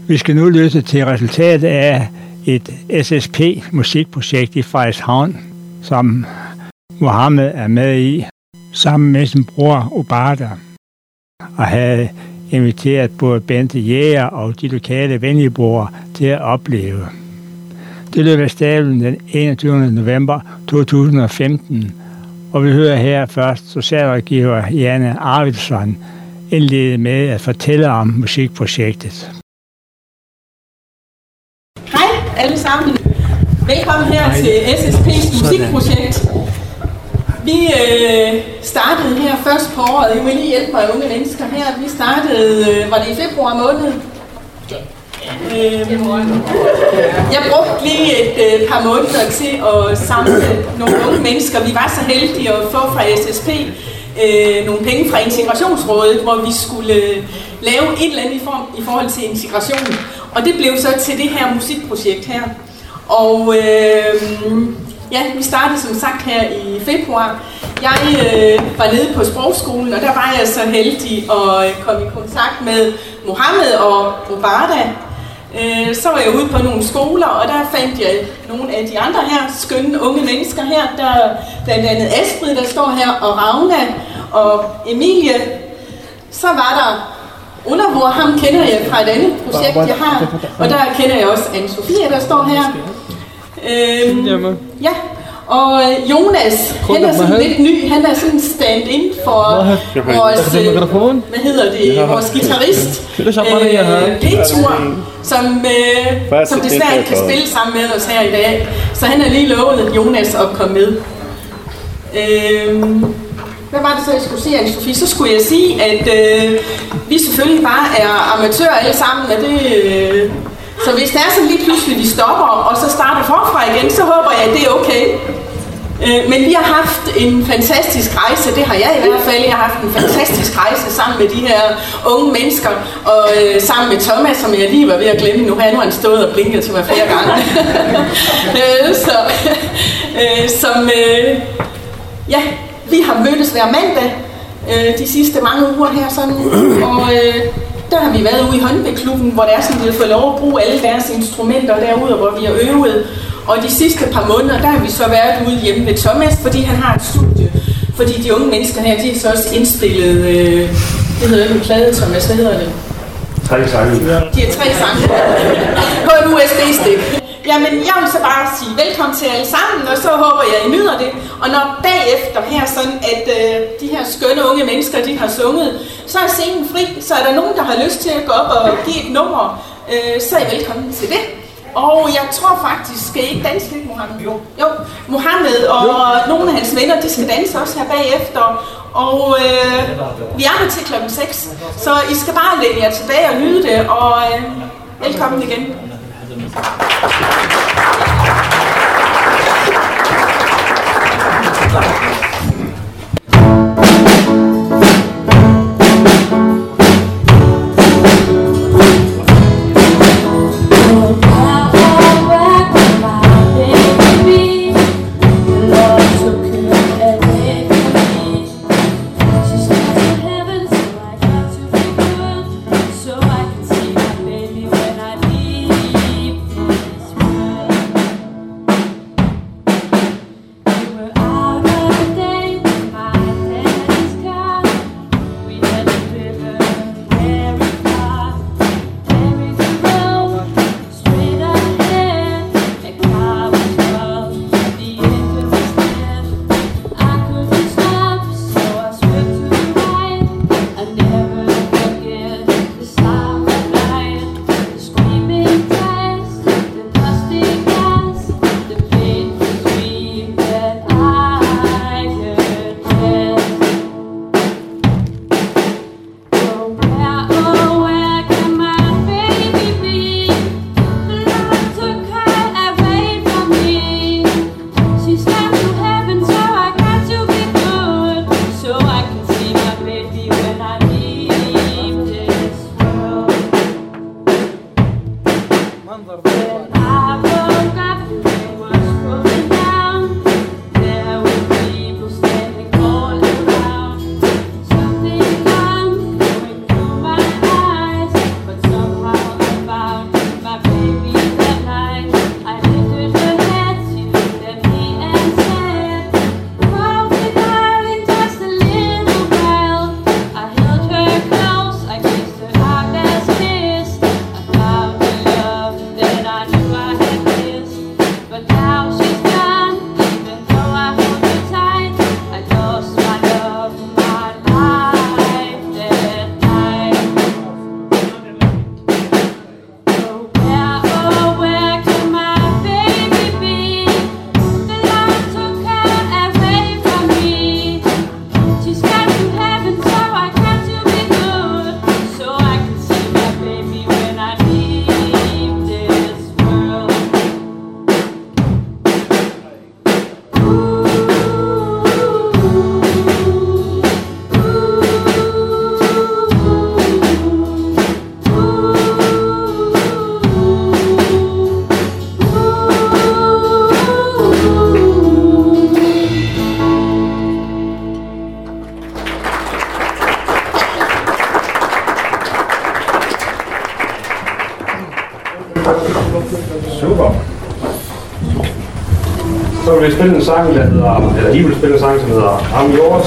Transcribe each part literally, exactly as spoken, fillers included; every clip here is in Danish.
Vi skal nu lytte til resultatet af et S S P-musikprojekt i Frederikshavn, som Mohammed er med i, sammen med sin bror Obada, og havde inviteret både Bente Jæger og de lokale venligbror til at opleve. Det løb af stablen den enogtyvende november to tusind og femten, og vi hører her først socialrådgiver Janne Arvidsson indlede med at fortælle om musikprojektet. Hej alle sammen. Velkommen her Hej. Til S S P's musikprojekt. Vi øh, startede her først på året. Jeg vil lige hjælpe mig unge mennesker her. Vi startede, øh, var det i februar måned? Øh, jeg brugte lige et øh, par måneder til at samle nogle unge mennesker. Vi var så heldige at få fra S S P øh, nogle penge fra Integrationsrådet, hvor vi skulle øh, lave et eller andet i, form, i forhold til integration. Og det blev så til det her musikprojekt her. Og øh, ja, vi startede som sagt her i februar. Jeg øh, var nede på sprogskolen, og der var jeg så heldig at komme i kontakt med Mohammed og Obada. Øh, så var jeg ude på nogle skoler, og der fandt jeg nogle af de andre her skønne unge mennesker her. Der blandt andet Astrid, der står her, og Ragna og Emilie. Så var der Undervor, ham kender jeg fra et andet projekt, jeg har. Og der kender jeg også Anne-Sophie, der står her. Øhm, ja, og Jonas, han er sådan lidt ny, han er sådan stand-in for vores, øh, hvad hedder det, vores guitarist, øh, Petur, som, øh, som desværre ikke kan spille sammen med os her i dag. Så han er lige lovet Jonas at komme med. Øhm, Hvad var det så, jeg skulle sige, Anne-Sophie? Så skulle jeg sige, at øh, vi selvfølgelig bare er amatører alle sammen, og det... Øh, så hvis det er sådan lige pludselig, vi stopper, og så starter forfra igen, så håber jeg, at det er okay. Øh, men vi har haft en fantastisk rejse, det har jeg i hvert fald. Jeg har haft en fantastisk rejse sammen med de her unge mennesker, og øh, sammen med Thomas, som jeg lige var ved at glemme nu. Her nu har han stået og blinket til mig flere gange. øh, så, øh, som... Øh, ja... Vi har mødtes hver mandag øh, de sidste mange uger her sådan, og øh, der har vi været ude i håndboldklubben, hvor det er sådan, at vi har fået lov at bruge alle deres instrumenter derude, hvor vi har øvet. Og de sidste par måneder, der har vi så været ude hjemme ved Thomas, fordi han har et studie. Fordi de unge mennesker her, de har så også indspillet, øh, det hedder en plade, Thomas, hvad hedder det? Tre sange. De har tre sange på en U S B-stik. Jamen, jeg vil så bare sige velkommen til alle sammen, og så håber jeg, I nyder det. Og når bagefter her sådan, at øh, de her skønne unge mennesker, de har sunget, så er scenen fri, så er der nogen, der har lyst til at gå op og give et nummer, øh, så er I velkommen til det. Og jeg tror faktisk, skal I ikke danse lidt, Mohammed? Jo. Jo, Mohammed og jo. Nogle af hans venner, de skal danse også her bagefter. Og øh, vi er her til klokken seks, så I skal bare lægge jer tilbage og nyde det, og øh, velkommen igen. About Super. Så vil vi spille en sang, der hedder, eller I vil spille en sang, som hedder I'm Yours.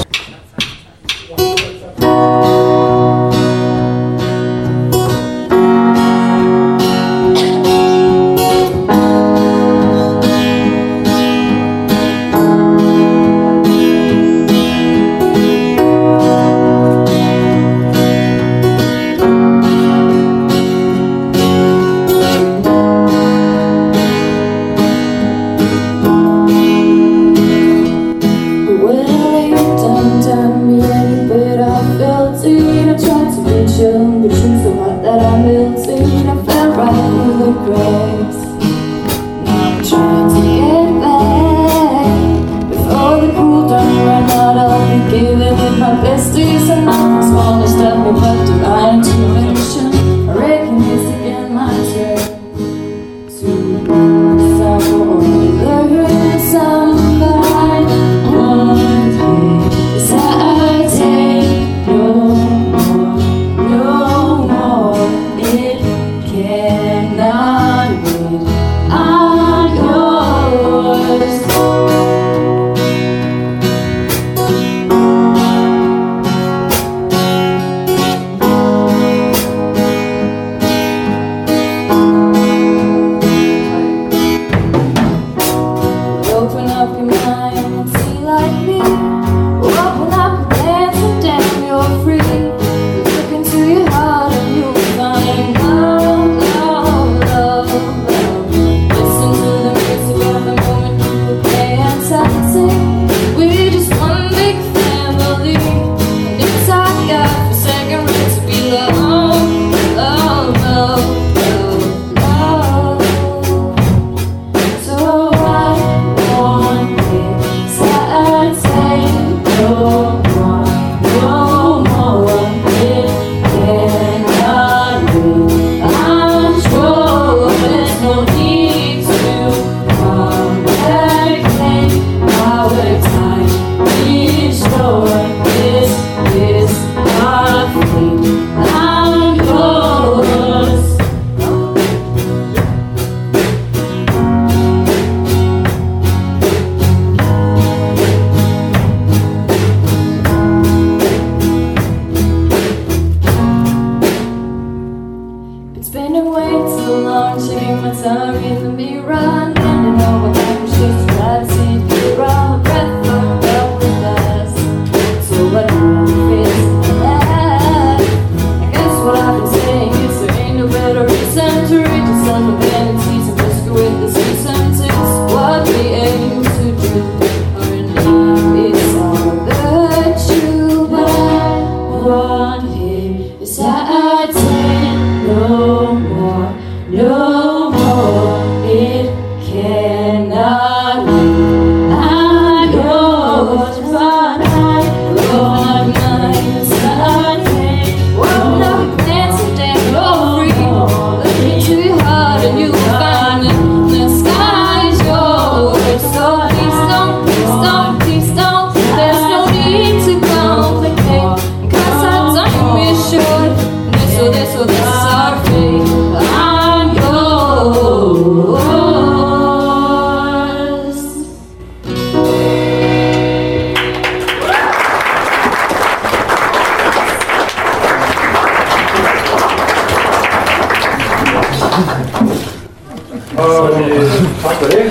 Og øh, tak for det.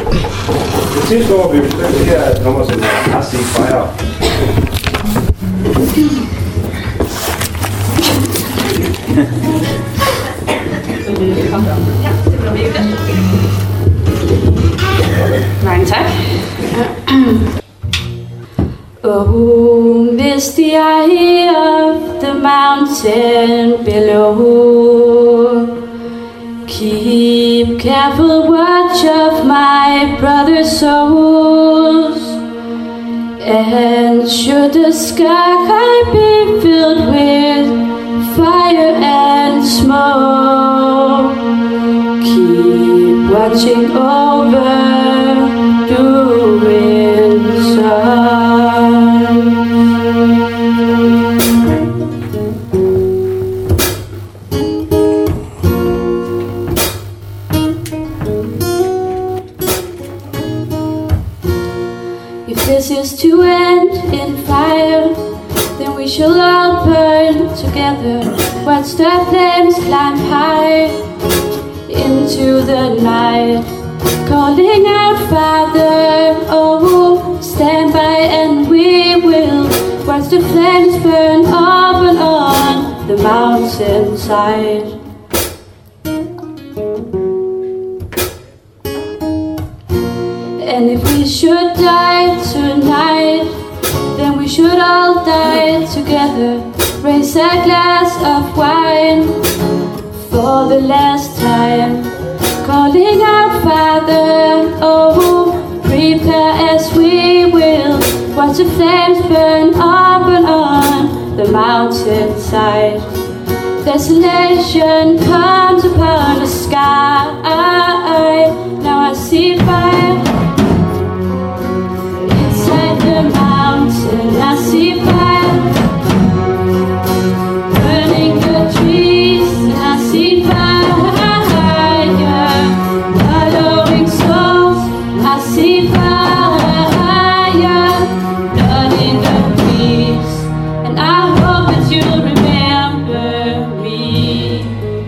Det sidste år, vi vil spille det her et nummer, som hedder Asik Fire. Mange tak. Oh, misty eye of the mountain below, keep careful watch of my brother's souls, and should the sky be filled with fire and smoke, keep watching over doing sun. this is to end in fire, then we shall all burn together. Watch the flames climb high into the night, calling out, Father, oh, stand by and we will watch the flames burn up and on the mountainside. And if we should die tonight, then we should all die together. Raise a glass of wine for the last time, calling out, Father, oh, prepare as we will watch the flames burn up and on the mountainside. Desolation comes upon the sky. Now I see fire inside the mountain. I see fire burning the trees, and I see fire following souls. I see fire blood in the trees, and I hope that you'll remember me.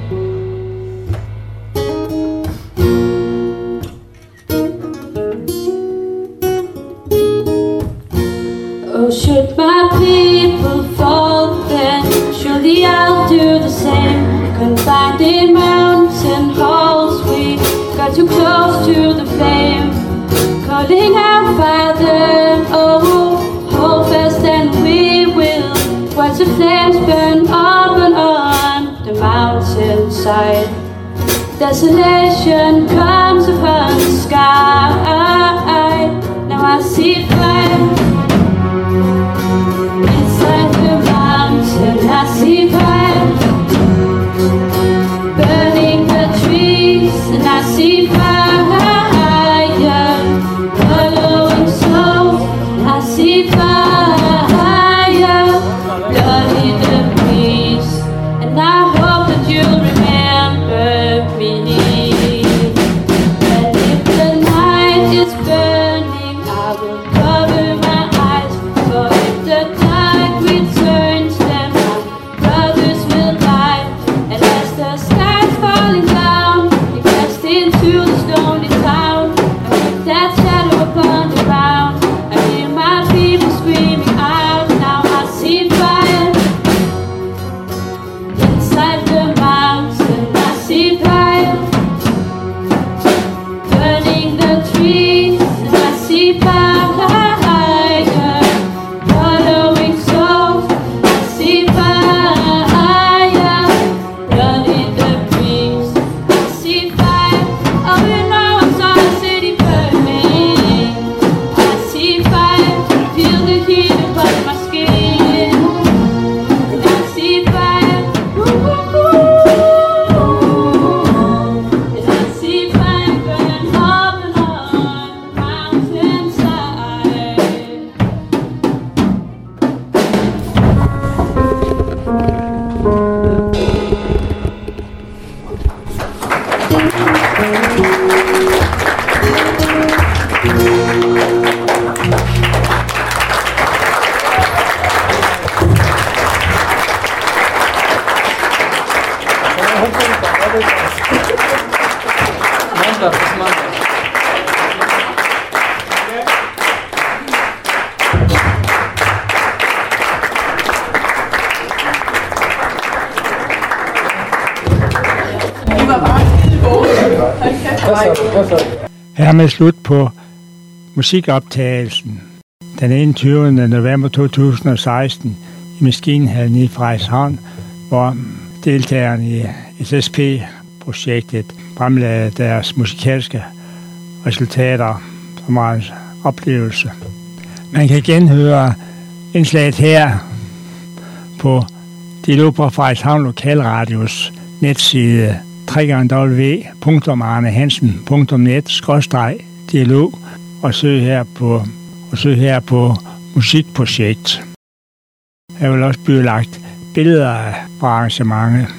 Oh, should my people fall, then surely I'll do the same. Confined in mountain halls, we got too close to the flame, calling out, Father, oh, hold fast and we will watch the flames burn up and on the mountainside. Desolation comes upon the sky. Now I see fire inside the mountain. I see fire burning the trees, and I see fire following souls. I see fire blood in the breeze, and I hope that you'll remember me. And if the night is burning, I will cover my eyes, for if the tide returns, then my brothers will die. And as the sky's falling down, they cast into the stony town, and with that shadow upon the ground, I hear my people screaming out. Now I see fire inside the mountain. I see fire burning the trees, and I see fire following souls. I see fire blood in the breeze. I see fire. Oh, you know I saw the city burning. I see fire, feel the heat upon my skin. And I see fire, and I see fire burn up and on the mountainside. Vi var bare skide gode. Hold kæft, hvor var I gode. Hermed slut på musikoptagelsen den enogtyvende november to tusind og seksten i Maskinhallen i Frederikshavn, hvor deltagerne i S S P-projektet fremlagde deres musikalske resultater, som var en oplevelse. Man kan genhøre indslaget her på Dialog på Frederikshavn Lokalradios netside w w w punktum arnehansen punktum net skråstreg dialog og søg her på og søg her på musikprojekt. Der vil også blive lagt billeder fra arrangementet.